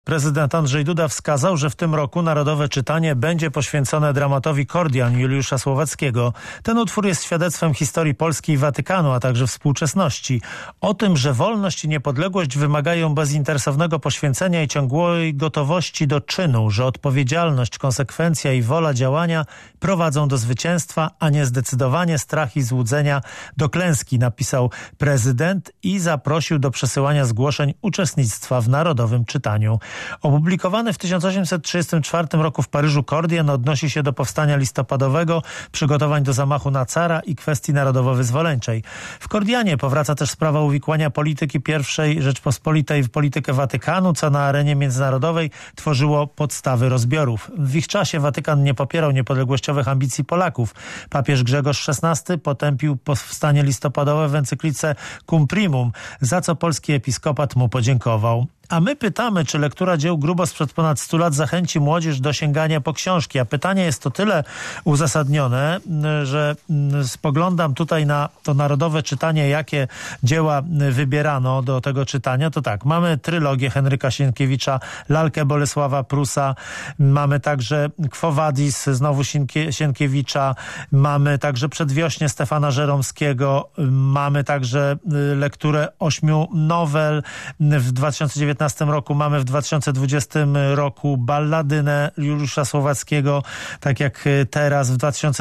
Prezydent Andrzej Duda wskazał, że w tym roku Narodowe Czytanie będzie poświęcone dramatowi Kordian Juliusza Słowackiego. Ten utwór jest świadectwem historii Polski i Watykanu, a także współczesności. O tym, że wolność i niepodległość wymagają bezinteresownego poświęcenia i ciągłej gotowości do czynu, że odpowiedzialność, konsekwencja i wola działania prowadzą do zwycięstwa, a nie zdecydowanie strach i złudzenia do klęski, napisał prezydent i zaprosił do przesyłania zgłoszeń uczestnictwa w Narodowym Czytaniu. Opublikowany w 1834 roku w Paryżu Kordian odnosi się do powstania listopadowego, przygotowań do zamachu na cara i kwestii narodowo-wyzwoleńczej. W Kordianie powraca też sprawa uwikłania polityki I Rzeczpospolitej w politykę Watykanu, co na arenie międzynarodowej tworzyło podstawy rozbiorów. W ich czasie Watykan nie popierał niepodległościowych ambicji Polaków. Papież Grzegorz XVI potępił powstanie listopadowe w encyklice Cum Primum, za co polski episkopat mu podziękował. A my pytamy, czy lektura dzieł Grubo sprzed ponad 100 lat zachęci młodzież do sięgania po książki. A pytanie jest to tyle uzasadnione, że spoglądam tutaj na to Narodowe Czytanie, jakie dzieła wybierano do tego czytania. To tak, mamy trylogię Henryka Sienkiewicza, lalkę Bolesława Prusa, mamy także Quo Vadis, znowu Sienkiewicza, mamy także Przedwiośnie Stefana Żeromskiego, mamy także lekturę 8 nowel w 2019 roku, mamy w 2020 roku Balladynę Juliusza Słowackiego, tak jak teraz w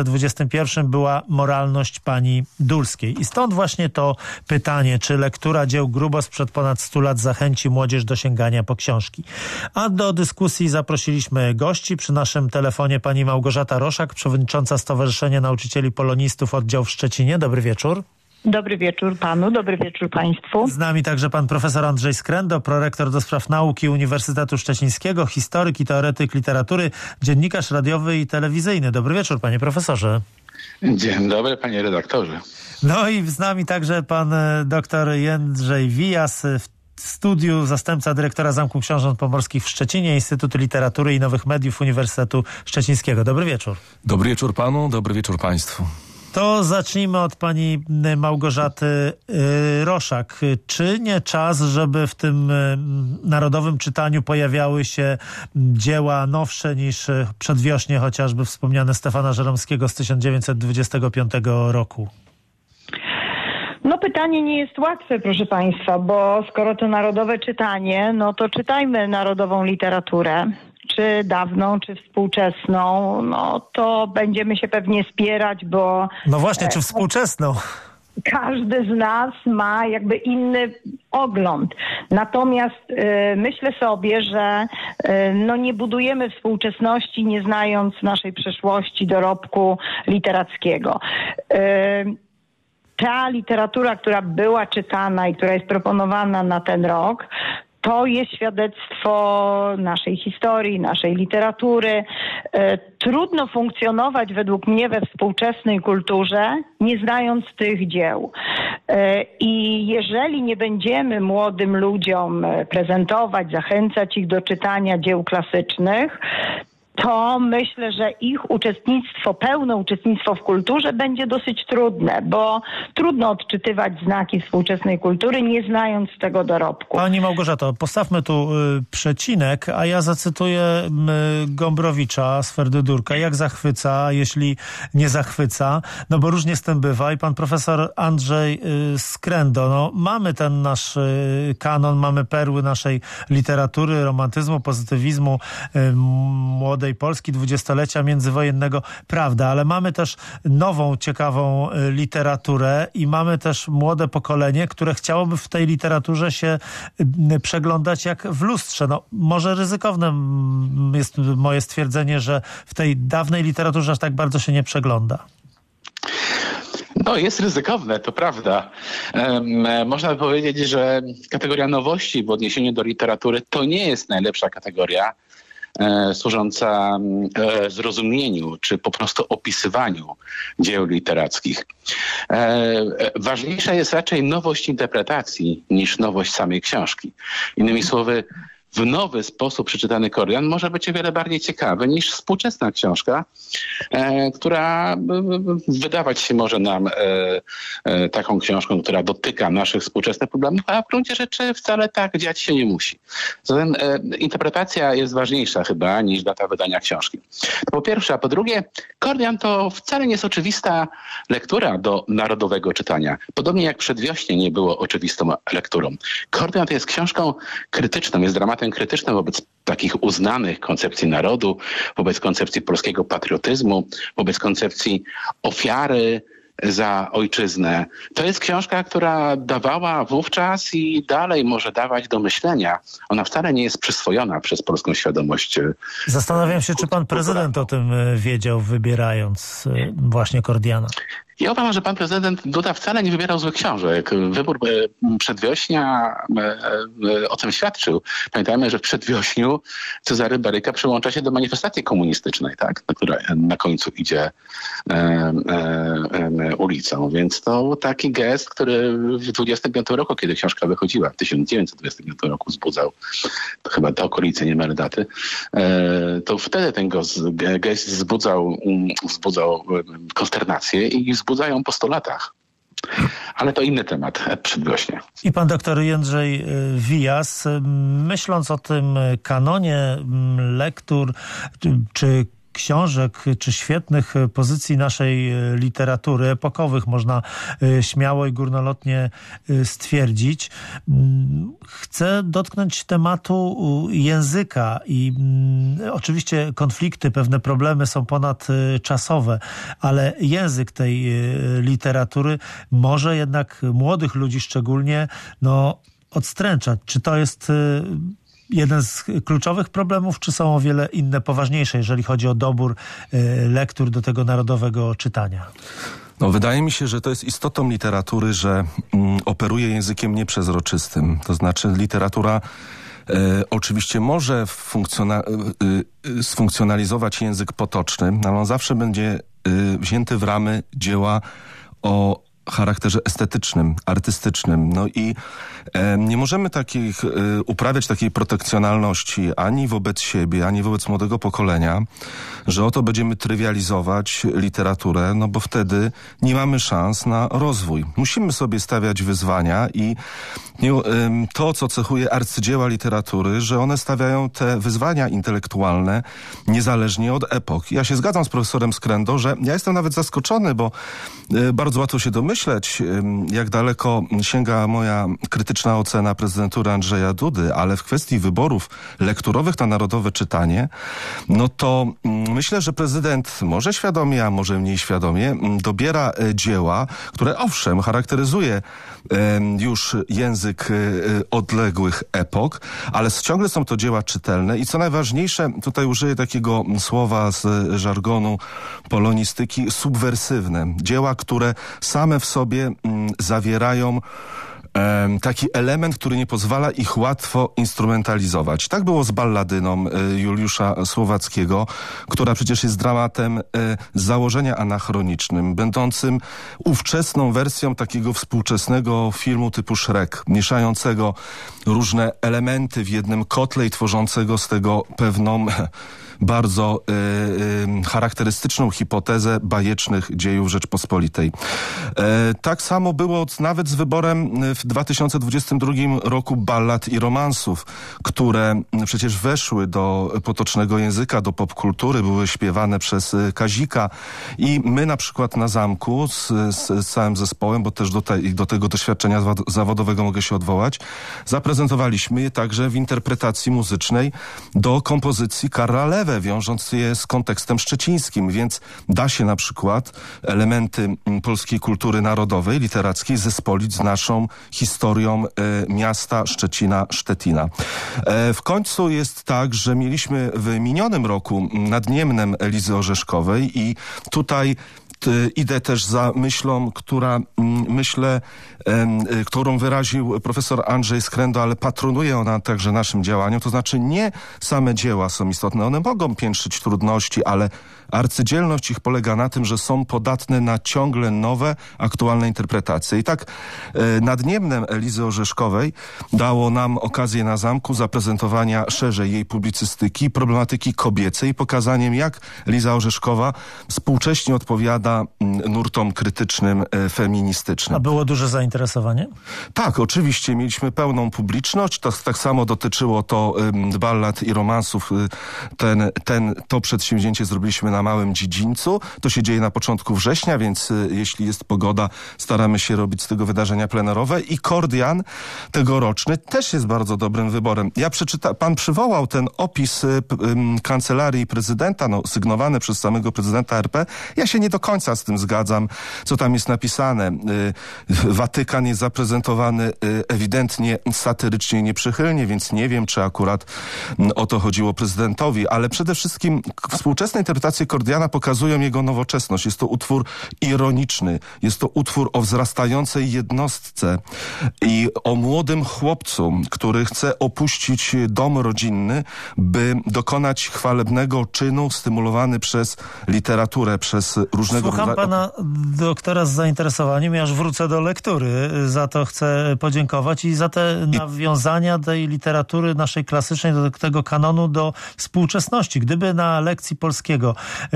2021 była Moralność pani Dulskiej. I stąd właśnie to pytanie, czy lektura dzieł Grubo sprzed ponad 100 lat zachęci młodzież do sięgania po książki. A do dyskusji zaprosiliśmy gości. Przy naszym telefonie pani Małgorzata Roszak, przewodnicząca Stowarzyszenia Nauczycieli Polonistów, oddział w Szczecinie. Dobry wieczór. Dobry wieczór panu, dobry wieczór państwu. Z nami także pan profesor Andrzej Skrendo, prorektor do spraw nauki Uniwersytetu Szczecińskiego, historyk i teoretyk literatury, dziennikarz radiowy i telewizyjny. Dobry wieczór, panie profesorze. Dzień dobry, panie redaktorze. No i z nami także pan doktor Jędrzej Wijas, w studiu zastępca dyrektora Zamku Książąt Pomorskich w Szczecinie, Instytutu Literatury i Nowych Mediów Uniwersytetu Szczecińskiego. Dobry wieczór. Dobry wieczór panu, dobry wieczór państwu. To zacznijmy od pani Małgorzaty Roszak. Czy nie czas, żeby w tym Narodowym Czytaniu pojawiały się dzieła nowsze niż Przedwiośnie, chociażby wspomniane Stefana Żeromskiego z 1925 roku? No pytanie nie jest łatwe, proszę państwa, bo skoro to Narodowe Czytanie, no to czytajmy narodową literaturę. Czy dawną, czy współczesną, no to będziemy się pewnie spierać, bo... No właśnie, czy współczesną? Każdy z nas ma jakby inny ogląd. Natomiast myślę sobie, że no nie budujemy współczesności, nie znając naszej przeszłości, dorobku literackiego. Ta literatura, która była czytana i która jest proponowana na ten rok, to jest świadectwo naszej historii, naszej literatury. Trudno funkcjonować według mnie we współczesnej kulturze, nie znając tych dzieł. I jeżeli nie będziemy młodym ludziom prezentować, zachęcać ich do czytania dzieł klasycznych, to myślę, że ich uczestnictwo, pełne uczestnictwo w kulturze będzie dosyć trudne, bo trudno odczytywać znaki współczesnej kultury, nie znając tego dorobku. Pani Małgorzato, postawmy tu przecinek, a ja zacytuję Gombrowicza z Ferdydurka. Jak zachwyca, jeśli nie zachwyca, no bo różnie z tym bywa. I pan profesor Andrzej Skrendo, no mamy ten nasz kanon, mamy perły naszej literatury, romantyzmu, pozytywizmu, młodej Polski, dwudziestolecia międzywojennego, prawda, ale mamy też nową, ciekawą literaturę i mamy też młode pokolenie, które chciałoby w tej literaturze się przeglądać jak w lustrze. No, może ryzykowne jest moje stwierdzenie, że w tej dawnej literaturze aż tak bardzo się nie przegląda. No, jest ryzykowne, to prawda. Można by powiedzieć, że kategoria nowości w odniesieniu do literatury to nie jest najlepsza kategoria służąca zrozumieniu czy po prostu opisywaniu dzieł literackich. Ważniejsza jest raczej nowość interpretacji niż nowość samej książki. Innymi słowy, w nowy sposób przeczytany Kordian może być o wiele bardziej ciekawy niż współczesna książka, która wydawać się może nam taką książką, która dotyka naszych współczesnych problemów, a w gruncie rzeczy wcale tak dziać się nie musi. Zatem interpretacja jest ważniejsza chyba niż data wydania książki. To po pierwsze, a po drugie, Kordian to wcale nie jest oczywista lektura do narodowego czytania. Podobnie jak Przedwiośnie nie było oczywistą lekturą. Kordian to jest książką krytyczną, jest dramatem krytycznym wobec takich uznanych koncepcji narodu, wobec koncepcji polskiego patriotyzmu, wobec koncepcji ofiary za ojczyznę. To jest książka, która dawała wówczas i dalej może dawać do myślenia. Ona wcale nie jest przyswojona przez polską świadomość. Zastanawiam się, czy pan prezydent o tym wiedział, wybierając właśnie Kordiana. Ja uważam, że pan prezydent Duda wcale nie wybierał złych książek. Wybór Przedwiośnia o tym świadczył. Pamiętajmy, że w Przedwiośniu Cezary Baryka przyłącza się do manifestacji komunistycznej, tak? Która na końcu idzie ulicą. Więc to taki gest, który w 25 roku, kiedy książka wychodziła, w 1925 roku wzbudzał, to chyba te okolice, nie mylę daty, to wtedy ten gest wzbudzał konsternację i wzbudzają po 100 latach. Ale to inny temat, Przedwiośnie. I pan doktor Jędrzej Wijas, myśląc o tym kanonie lektur, czy książek, czy świetnych pozycji naszej literatury, epokowych, można śmiało i górnolotnie stwierdzić. Chcę dotknąć tematu języka i oczywiście konflikty, pewne problemy są ponadczasowe, ale język tej literatury może jednak młodych ludzi szczególnie odstręczać. Czy to jest jeden z kluczowych problemów, czy są o wiele inne, poważniejsze, jeżeli chodzi o dobór lektur do tego narodowego czytania? Wydaje mi się, że to jest istotą literatury, że operuje językiem nieprzezroczystym. To znaczy literatura oczywiście może sfunkcjonalizować język potoczny, ale on zawsze będzie wzięty w ramy dzieła o charakterze estetycznym, artystycznym. I nie możemy uprawiać takiej protekcjonalności ani wobec siebie, ani wobec młodego pokolenia, że oto będziemy trywializować literaturę, bo wtedy nie mamy szans na rozwój. Musimy sobie stawiać wyzwania i to, co cechuje arcydzieła literatury, że one stawiają te wyzwania intelektualne niezależnie od epok. Ja się zgadzam z profesorem Skrendo, że ja jestem nawet zaskoczony, bo bardzo łatwo się domyśleć, jak daleko sięga moja krytyczna ocena prezydentury Andrzeja Dudy, ale w kwestii wyborów lekturowych na narodowe czytanie, to myślę, że prezydent może świadomie, a może mniej świadomie dobiera dzieła, które owszem charakteryzuje już język odległych epok, ale ciągle są to dzieła czytelne i co najważniejsze, tutaj użyję takiego słowa z żargonu polonistyki, subwersywne. Dzieła, które same w sobie zawierają taki element, który nie pozwala ich łatwo instrumentalizować. Tak było z Balladyną Juliusza Słowackiego, która przecież jest dramatem z założenia anachronicznym, będącym ówczesną wersją takiego współczesnego filmu typu Shrek, mieszającego różne elementy w jednym kotle i tworzącego z tego pewną bardzo charakterystyczną hipotezę bajecznych dziejów Rzeczpospolitej. Tak samo było nawet z wyborem w 2022 roku ballad i romansów, które przecież weszły do potocznego języka, do popkultury, były śpiewane przez Kazika i my na przykład na Zamku z całym zespołem, bo też do tego doświadczenia zawodowego mogę się odwołać, zaprezentowaliśmy je także w interpretacji muzycznej do kompozycji Karla Lewe, wiążąc je z kontekstem szczecińskim, więc da się na przykład elementy polskiej kultury narodowej, literackiej zespolić z naszą historią miasta Szczecina. W końcu jest tak, że mieliśmy w minionym roku nad Niemnem Elizy Orzeszkowej i tutaj idę też za myślą, którą wyraził profesor Andrzej Skrendo, ale patronuje ona także naszym działaniom. To znaczy nie same dzieła są istotne. One mogą piętrzyć trudności, ale arcydzielność ich polega na tym, że są podatne na ciągle nowe, aktualne interpretacje. I tak nadniemnem Elizy Orzeszkowej dało nam okazję na zamku zaprezentowania szerzej jej publicystyki, problematyki kobiecej, pokazaniem, jak Eliza Orzeszkowa współcześnie odpowiada nurtom krytycznym, feministycznym. A było duże zainteresowanie? Tak, oczywiście. Mieliśmy pełną publiczność. Tak samo dotyczyło to ballad i romansów. To przedsięwzięcie zrobiliśmy na Małym Dziedzińcu. To się dzieje na początku września, więc jeśli jest pogoda, staramy się robić z tego wydarzenia plenerowe. I Kordian tegoroczny też jest bardzo dobrym wyborem. Pan przywołał ten opis Kancelarii Prezydenta, sygnowany przez samego prezydenta RP. Ja się nie do końca z tym zgadzam, co tam jest napisane. Watykan jest zaprezentowany ewidentnie satyrycznie i nieprzychylnie, więc nie wiem, czy akurat o to chodziło prezydentowi, ale przede wszystkim współczesne interpretacje Kordiana pokazują jego nowoczesność. Jest to utwór ironiczny, jest to utwór o wzrastającej jednostce i o młodym chłopcu, który chce opuścić dom rodzinny, by dokonać chwalebnego czynu stymulowany przez literaturę, przez różnego rodzaju... Słucham pana doktora z zainteresowaniem, ja aż wrócę do lektury. Za to chcę podziękować i za te nawiązania tej literatury naszej klasycznej, do tego kanonu, do współczesności. Gdyby na lekcji polskiego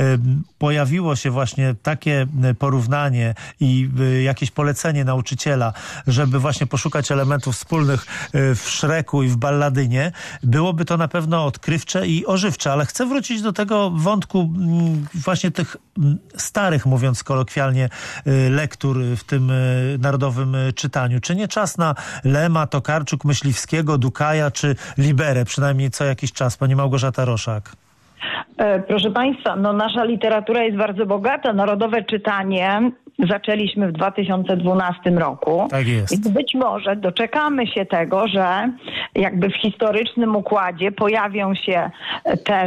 pojawiło się właśnie takie porównanie i jakieś polecenie nauczyciela, żeby właśnie poszukać elementów wspólnych w Szreku i w Balladynie, byłoby to na pewno odkrywcze i ożywcze, ale chcę wrócić do tego wątku właśnie tych starych, mówiąc kolokwialnie, lektur w tym narodowym czytaniu. Czy nie czas na Lema, Tokarczuk, Myśliwskiego, Dukaja czy Liberę, przynajmniej co jakiś czas? Pani Małgorzata Roszak. Proszę Państwa, nasza literatura jest bardzo bogata. Narodowe czytanie zaczęliśmy w 2012 roku. Tak jest. Więc być może doczekamy się tego, że jakby w historycznym układzie pojawią się też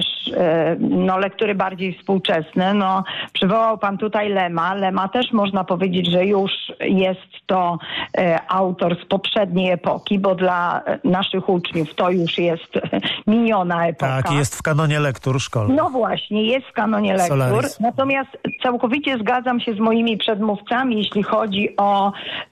lektury bardziej współczesne. Przywołał pan tutaj Lema. Lema też można powiedzieć, że już jest to autor z poprzedniej epoki, bo dla naszych uczniów to już jest miniona epoka. Tak, jest w kanonie lektur szkolnych. No właśnie, jest w kanonie lektur. Solaris. Natomiast całkowicie zgadzam się z moimi przedmówcami, jeśli chodzi o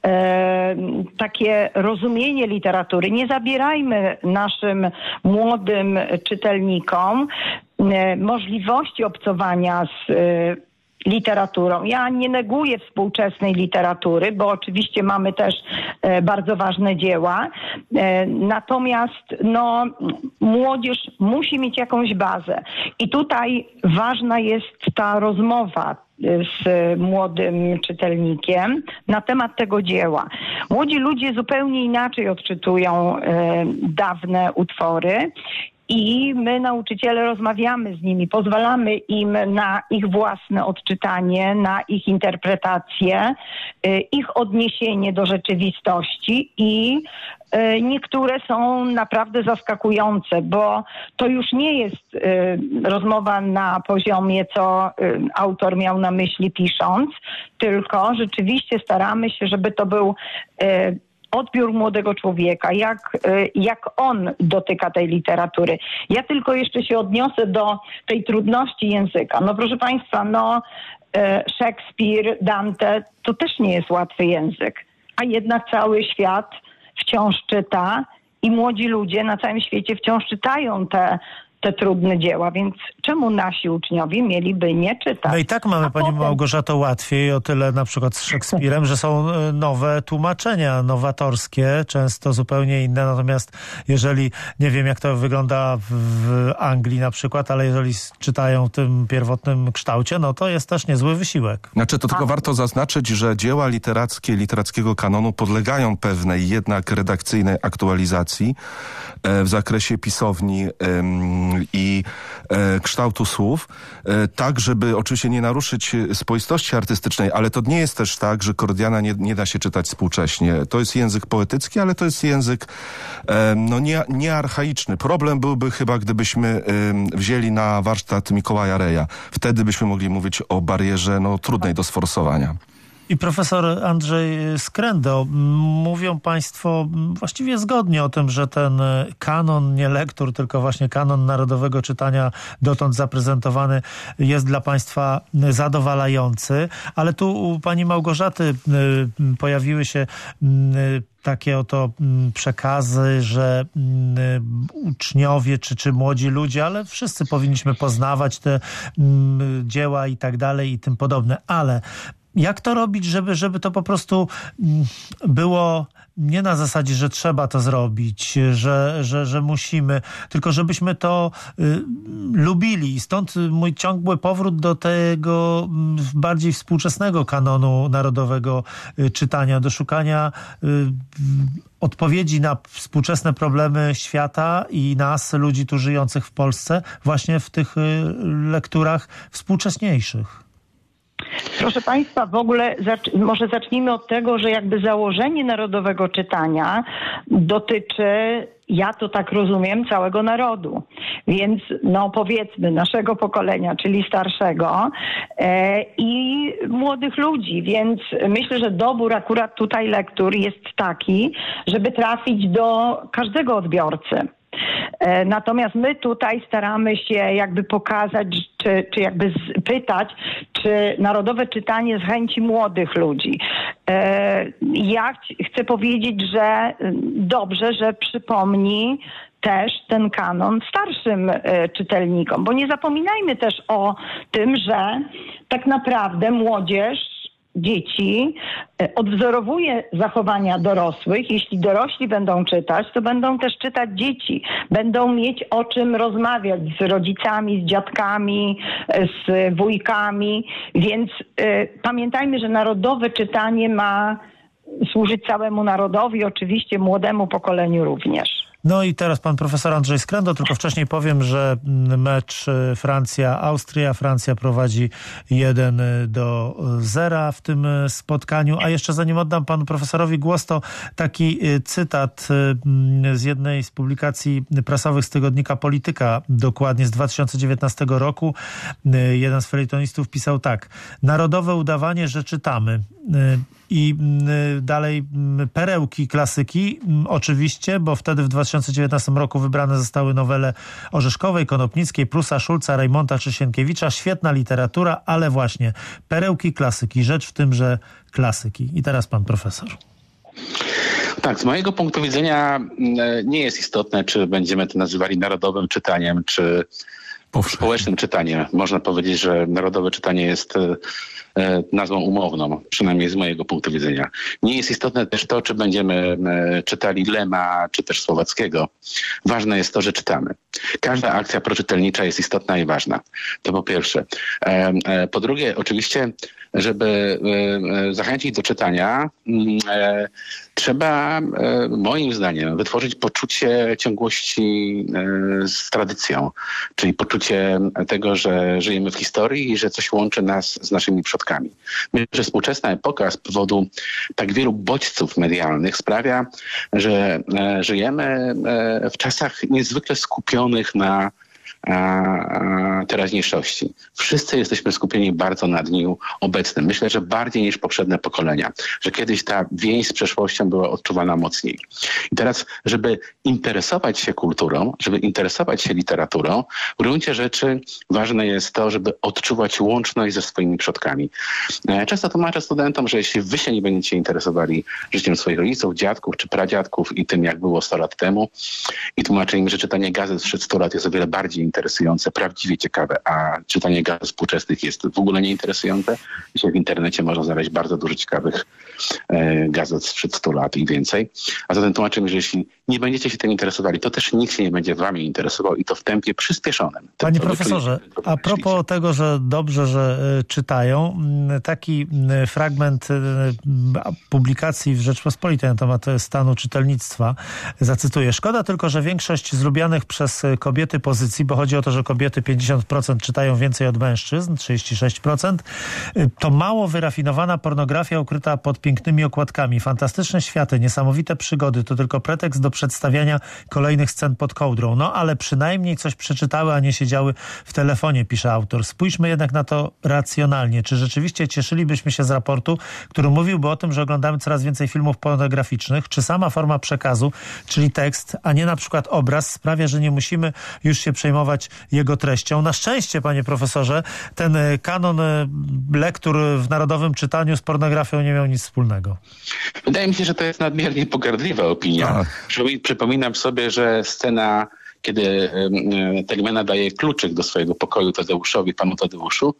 takie rozumienie literatury. Nie zabierajmy naszym młodym czytelnikom możliwości obcowania z literaturą. Ja nie neguję współczesnej literatury, bo oczywiście mamy też bardzo ważne dzieła. Natomiast młodzież musi mieć jakąś bazę. I tutaj ważna jest ta rozmowa z młodym czytelnikiem na temat tego dzieła. Młodzi ludzie zupełnie inaczej odczytują dawne utwory. I my, nauczyciele, rozmawiamy z nimi, pozwalamy im na ich własne odczytanie, na ich interpretację, ich odniesienie do rzeczywistości i niektóre są naprawdę zaskakujące, bo to już nie jest rozmowa na poziomie, co autor miał na myśli pisząc, tylko rzeczywiście staramy się, żeby to był odbiór młodego człowieka, jak on dotyka tej literatury. Ja tylko jeszcze się odniosę do tej trudności języka. Proszę Państwa, Szekspir, Dante, to też nie jest łatwy język, a jednak cały świat wciąż czyta i młodzi ludzie na całym świecie wciąż czytają te trudne dzieła, więc czemu nasi uczniowie mieliby nie czytać? No i tak mamy, Pani Małgorzato, łatwiej o tyle na przykład z Szekspirem, że są nowe tłumaczenia nowatorskie, często zupełnie inne, natomiast jeżeli, nie wiem jak to wygląda w Anglii na przykład, ale jeżeli czytają w tym pierwotnym kształcie, to jest też niezły wysiłek. To tylko warto zaznaczyć, że dzieła literackiego kanonu podlegają pewnej jednak redakcyjnej aktualizacji w zakresie pisowni i kształtu słów, tak żeby oczywiście nie naruszyć spoistości artystycznej, ale to nie jest też tak, że Kordiana nie da się czytać współcześnie. To jest język poetycki, ale to jest język nie archaiczny. Problem byłby chyba, gdybyśmy wzięli na warsztat Mikołaja Reja. Wtedy byśmy mogli mówić o barierze trudnej do sforsowania. I profesor Andrzej Skrendo, mówią państwo właściwie zgodnie o tym, że ten kanon, nie lektur, tylko właśnie kanon narodowego czytania dotąd zaprezentowany jest dla państwa zadowalający, ale tu u pani Małgorzaty pojawiły się takie oto przekazy, że uczniowie czy młodzi ludzie, ale wszyscy powinniśmy poznawać te dzieła i tak dalej i tym podobne, ale jak to robić, żeby to po prostu było nie na zasadzie, że trzeba to zrobić, że musimy, tylko żebyśmy to lubili. Stąd mój ciągły powrót do tego bardziej współczesnego kanonu narodowego czytania, do szukania odpowiedzi na współczesne problemy świata i nas, ludzi tu żyjących w Polsce, właśnie w tych lekturach współcześniejszych. Proszę państwa, w ogóle może zacznijmy od tego, że jakby założenie narodowego czytania dotyczy, ja to tak rozumiem, całego narodu. Więc powiedzmy naszego pokolenia, czyli starszego i młodych ludzi. Więc myślę, że dobór akurat tutaj lektur jest taki, żeby trafić do każdego odbiorcy. Natomiast my tutaj staramy się jakby pokazać, czy jakby pytać, czy narodowe czytanie zachęci młodych ludzi. Ja chcę powiedzieć, że dobrze, że przypomni też ten kanon starszym czytelnikom, bo nie zapominajmy też o tym, że tak naprawdę młodzież, dzieci odwzorowuje zachowania dorosłych. Jeśli dorośli będą czytać, to będą też czytać dzieci. Będą mieć o czym rozmawiać z rodzicami, z dziadkami, z wujkami. Więc pamiętajmy, że narodowe czytanie ma służyć całemu narodowi, oczywiście młodemu pokoleniu również. No i teraz pan profesor Andrzej Skrendo, tylko wcześniej powiem, że mecz Francja-Austria. Francja prowadzi 1-0 w tym spotkaniu. A jeszcze zanim oddam panu profesorowi głos, to taki cytat z jednej z publikacji prasowych z tygodnika Polityka, dokładnie z 2019 roku. Jeden z felietonistów pisał tak: narodowe udawanie, że czytamy. I dalej perełki klasyki, oczywiście, bo wtedy w 2019 roku wybrane zostały nowele Orzeszkowej, Konopnickiej, Prusa, Szulca, Rejmonta czy Sienkiewicza. Świetna literatura, ale właśnie perełki klasyki, rzecz w tym, że klasyki. I teraz pan profesor. Tak, z mojego punktu widzenia nie jest istotne, czy będziemy to nazywali narodowym czytaniem, czy społecznym czytaniem. Można powiedzieć, że narodowe czytanie jest nazwą umowną, przynajmniej z mojego punktu widzenia. Nie jest istotne też to, czy będziemy czytali Lema, czy też Słowackiego. Ważne jest to, że czytamy. Każda akcja proczytelnicza jest istotna i ważna. To po pierwsze. Po drugie, oczywiście, żeby zachęcić do czytania, trzeba, moim zdaniem, wytworzyć poczucie ciągłości z tradycją, czyli poczucie tego, że żyjemy w historii i że coś łączy nas z naszymi przodkami. Myślę, że współczesna epoka z powodu tak wielu bodźców medialnych sprawia, że żyjemy w czasach niezwykle skupionych na teraźniejszości. Wszyscy jesteśmy skupieni bardzo na dniu obecnym. Myślę, że bardziej niż poprzednie pokolenia. Że kiedyś ta więź z przeszłością była odczuwana mocniej. I teraz, żeby interesować się kulturą, żeby interesować się literaturą, w gruncie rzeczy ważne jest to, żeby odczuwać łączność ze swoimi przodkami. Często tłumaczę studentom, że jeśli wy się nie będziecie interesowali życiem swoich rodziców, dziadków czy pradziadków i tym, jak było 100 lat temu, i tłumaczę im, że czytanie gazet sprzed 100 lat jest o wiele bardziej interesujące, prawdziwie ciekawe, a czytanie gazet współczesnych jest w ogóle nieinteresujące. Dzisiaj w internecie można znaleźć bardzo dużo ciekawych gazet sprzed 100 lat i więcej. A zatem tłumaczymy, że jeśli nie będziecie się tym interesowali. To też nikt się nie będzie wami interesował i to w tempie przyspieszonym. Panie profesorze, a propos tego, że dobrze, że czytają, taki fragment publikacji w Rzeczpospolitej na temat stanu czytelnictwa zacytuję. Szkoda tylko, że większość z lubianych przez kobiety pozycji, bo chodzi o to, że kobiety 50% czytają więcej od mężczyzn, 36%, to mało wyrafinowana pornografia ukryta pod pięknymi okładkami. Fantastyczne światy, niesamowite przygody to tylko pretekst do przedstawiania kolejnych scen pod kołdrą. No ale przynajmniej coś przeczytały, a nie siedziały w telefonie, pisze autor. Spójrzmy jednak na to racjonalnie. Czy rzeczywiście cieszylibyśmy się z raportu, który mówiłby o tym, że oglądamy coraz więcej filmów pornograficznych? Czy sama forma przekazu, czyli tekst, a nie na przykład obraz, sprawia, że nie musimy już się przejmować jego treścią? Na szczęście, panie profesorze, ten kanon lektur w narodowym czytaniu z pornografią nie miał nic wspólnego. Wydaje mi się, że to jest nadmiernie pogardliwa opinia. Przypominam sobie, że scena, kiedy Telimena daje kluczyk do swojego pokoju Tadeuszowi, panu Tadeuszu,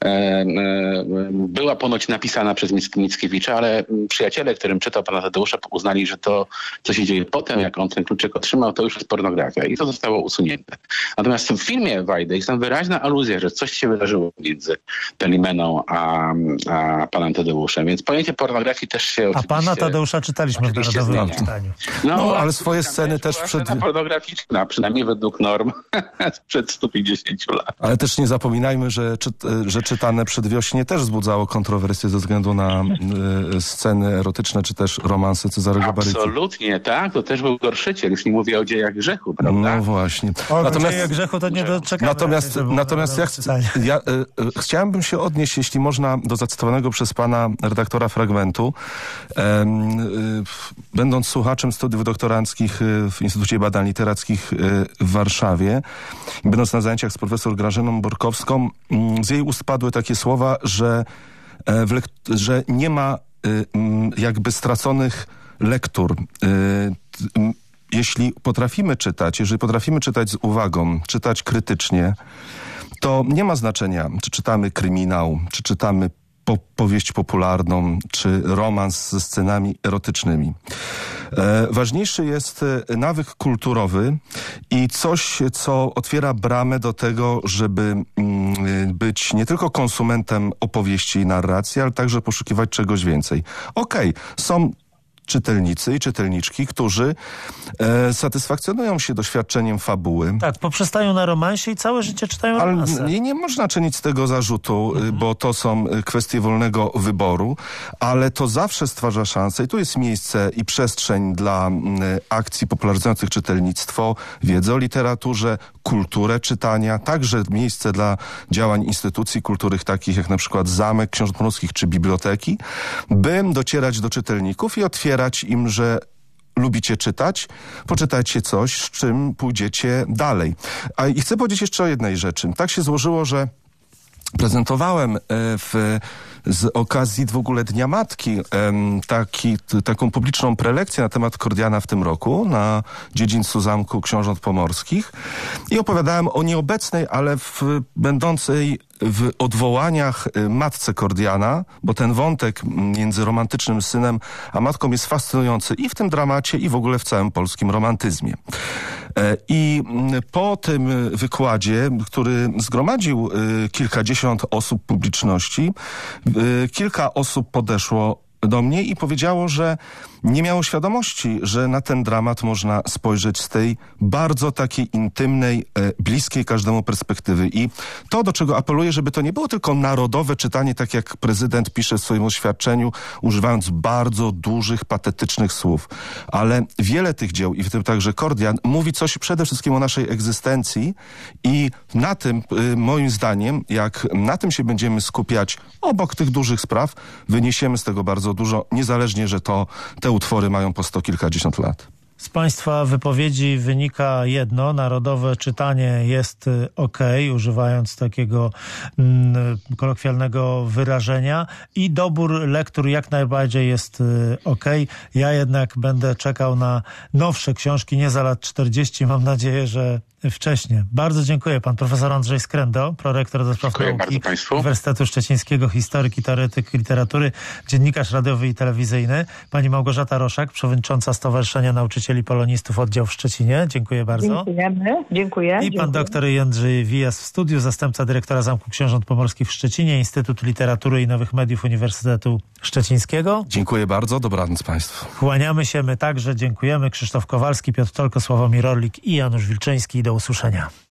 była ponoć napisana przez Mickiewicza, ale przyjaciele, którym czytał pana Tadeusza, uznali, że to, co się dzieje potem, jak on ten kluczyk otrzymał, to już jest pornografia i to zostało usunięte. Natomiast w filmie Wajdy jest tam wyraźna aluzja, że coś się wydarzyło między Telimeną a panem Tadeuszem, więc pojęcie pornografii też się A pana Tadeusza czytaliśmy w narodowym czytaniu. No, ale swoje sceny też scena pornograficzna, przynajmniej według norm sprzed 150 lat. Ale też nie zapominajmy, że czytane Przedwiośnie też wzbudzało kontrowersje ze względu na sceny erotyczne, czy też romanse Cezarego Baryki. Absolutnie, tak. To też był gorszyciel. Już nie mówię o dziejach grzechu, prawda? No właśnie. Natomiast dziejach grzechu to nie doczekamy. Natomiast chciałem się odnieść, jeśli można, do zacytowanego przez pana redaktora fragmentu. Będąc słuchaczem studiów doktoranckich w Instytucie Badań Literackich w Warszawie, będąc na zajęciach z profesor Grażyną Borkowską, z jej ust padły takie słowa, że nie ma jakby straconych lektur. Jeżeli potrafimy czytać z uwagą, czytać krytycznie, to nie ma znaczenia, czy czytamy kryminał, czy czytamy powieść popularną, czy romans ze scenami erotycznymi. Ważniejszy jest nawyk kulturowy i coś, co otwiera bramę do tego, żeby być nie tylko konsumentem opowieści i narracji, ale także poszukiwać czegoś więcej. Są czytelnicy i czytelniczki, którzy satysfakcjonują się doświadczeniem fabuły. Tak, poprzestają na romansie i całe życie czytają romanse. Ale nie można czynić z tego zarzutu, bo to są kwestie wolnego wyboru, ale to zawsze stwarza szansę i tu jest miejsce i przestrzeń dla akcji popularyzujących czytelnictwo, wiedzę o literaturze, kulturę czytania, także miejsce dla działań instytucji kultury takich jak na przykład Zamek Książąt Pomorskich czy biblioteki, by docierać do czytelników i otwierać im, że lubicie czytać, poczytajcie coś, z czym pójdziecie dalej. I chcę powiedzieć jeszcze o jednej rzeczy. Tak się złożyło, że prezentowałem z okazji 2-letnia Matki taką publiczną prelekcję na temat Kordiana w tym roku na dziedzińcu Zamku Książąt Pomorskich i opowiadałem o nieobecnej, ale będącej w odwołaniach matce Kordiana, bo ten wątek między romantycznym synem a matką jest fascynujący i w tym dramacie, i w ogóle w całym polskim romantyzmie. I po tym wykładzie, który zgromadził kilkadziesiąt osób publiczności, kilka osób podeszło do mnie i powiedziało, że nie miało świadomości, że na ten dramat można spojrzeć z tej bardzo takiej intymnej, bliskiej każdemu perspektywy. I to, do czego apeluję, żeby to nie było tylko narodowe czytanie, tak jak prezydent pisze w swoim oświadczeniu, używając bardzo dużych, patetycznych słów. Ale wiele tych dzieł, i w tym także Kordian, mówi coś przede wszystkim o naszej egzystencji i na tym, moim zdaniem, jak na tym się będziemy skupiać obok tych dużych spraw, wyniesiemy z tego bardzo dużo, niezależnie, że te utwory mają po 100 kilkadziesiąt lat. Z państwa wypowiedzi wynika jedno, narodowe czytanie jest okej, używając takiego kolokwialnego wyrażenia, i dobór lektur jak najbardziej jest okej. Ja jednak będę czekał na nowsze książki, nie za lat 40. Mam nadzieję, że wcześnie. Bardzo dziękuję. Pan profesor Andrzej Skrendo, prorektor do spraw nauki Uniwersytetu Szczecińskiego, historyk i teoretyk literatury, dziennikarz radiowy i telewizyjny. Pani Małgorzata Roszak, przewodnicząca Stowarzyszenia Nauczycieli Polonistów Oddział w Szczecinie. Dziękuję bardzo. Dziękujemy. Dziękuję. I pan doktor Jędrzej Wijas w studiu, zastępca dyrektora Zamku Książąt Pomorskich w Szczecinie, Instytut Literatury i Nowych Mediów Uniwersytetu Szczecińskiego. Dziękuję bardzo. Dobranoc państwu. Kłaniamy się my także. Dziękujemy. Krzysztof Kowalski, Piotr Tolko, Sławomir Orlik i Janusz Wilczyński. Do usłyszenia.